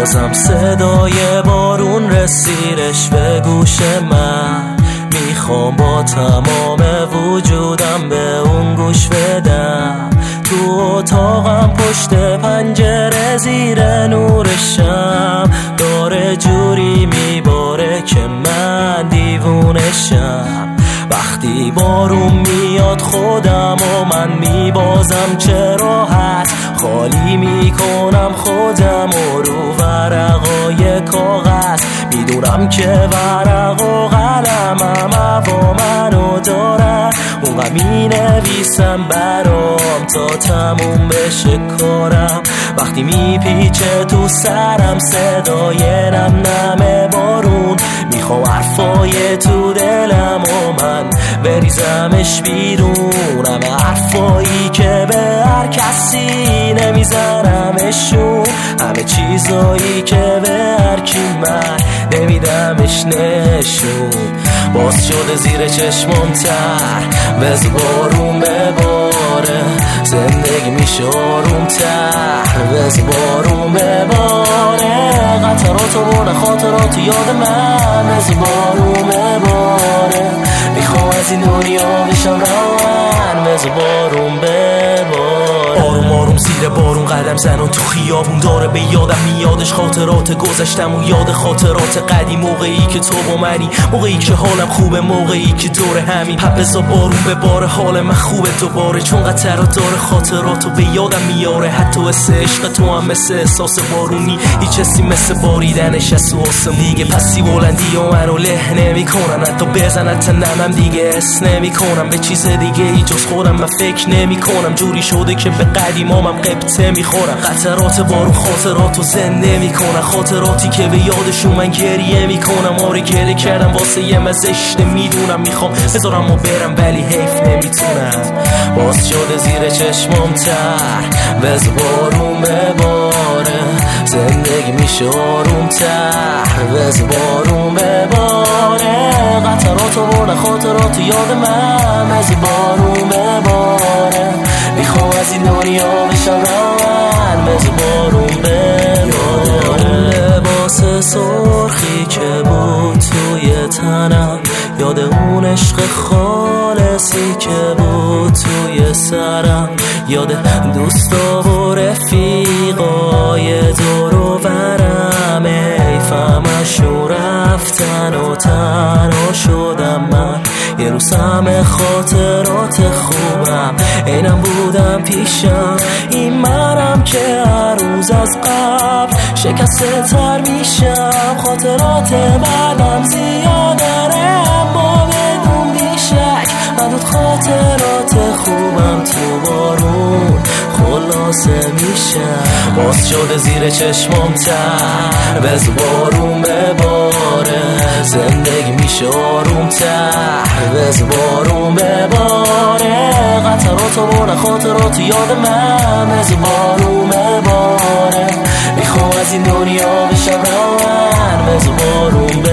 بازم صدای بارون رسیدش به گوش من. میخوام با تمام وجودم به اون گوش بدم. تو اتاقم پشت پنجره زیر نور شم داره جوری میباره که من دیوونشم. وقتی بارون میاد خودم و من میبازم چه راحت خالی میکنم خودم و رو ورقای کاغذ. میدونم که ورق و قلمم هوا منو دارن اونقدر مینویسم برام تا تموم بشه کارم. وقتی میپیچه تو سرم صدای نم نم بارون میخوام حرفای تو دلم و من بریزمش بیرون. همه حرفایی که به هر کسی نمیزنمشون، همه چیزایی که به هر کی من نمیدمش نشون. باز شده زیر چشمم تر بز بارون بباره زندگی میشه آروم تر بز بارون بباره. قطراتو برده خاطراتو یاد من بز بارون بباره. میخوام از این دنیا بشم روان بز بارون بباره. آروم آروم زیر بارون قدم زنون تو خیابون داره به یادم میادش خاطرات گذشتم و یاد خاطرات قدیم. موقعی که تو با منی، موقعی که حالم خوبه، موقعی که دور همین بذار بارون به بار حال من خوبه دوباره. چون قطرات داره خاطراتو به یادم میاره. حتی حس عشق تو هم مثل احساس بارونی، هیچ حسی مثل باریدنش از آسمون دیگه. پسی بلندی و منو له نمیکنن حتی بزنن تنمم دیگه حس نمیکنم به چیز دیگه ای جز خودم. من فکر نمیکنم جوری شده که به قدیمامم قبطه میخورم. قطرات بارون خاطراتو زنده میکنن، خاطراتی که به یادشون من گریه میکنم. آره گریه کردم واسه یه مزشته میدونم. میخوام بذارم و برم ولی حیف نمیتونم. باز شده زیر چشمم تر بز بارون بباره زندگی میشه آروم تر بز بارون بباره. قطراتو برده خاطراتو یاد من بز بارون بباره. میخوام از این دنیا بشم روان بز بارون بباره. لباس سرخی که بود توی تنم یاد اون عشق خالصی که بود توی سرم. یاد دوستا و رفیقای دور و برم ایفمشون رفتن و تنها شدم من. یه روز همه خاطرات خوبم اینم بودم پیشم. این منم که هر روز از قبل شکسته تر میشم. خاطرات بعدم زیادره با بدون بیشک هنوز خاطرات خوبم تو بارون خلاصه میشم. باز شده زیر چشمم تر بز بارون بباره زندگی میشه آروم تر بز بارون بباره. قطراتو برده خاطراتو یاد من بز بارون بباره. میخوام از این دنیا بشم روان بز بارون بباره.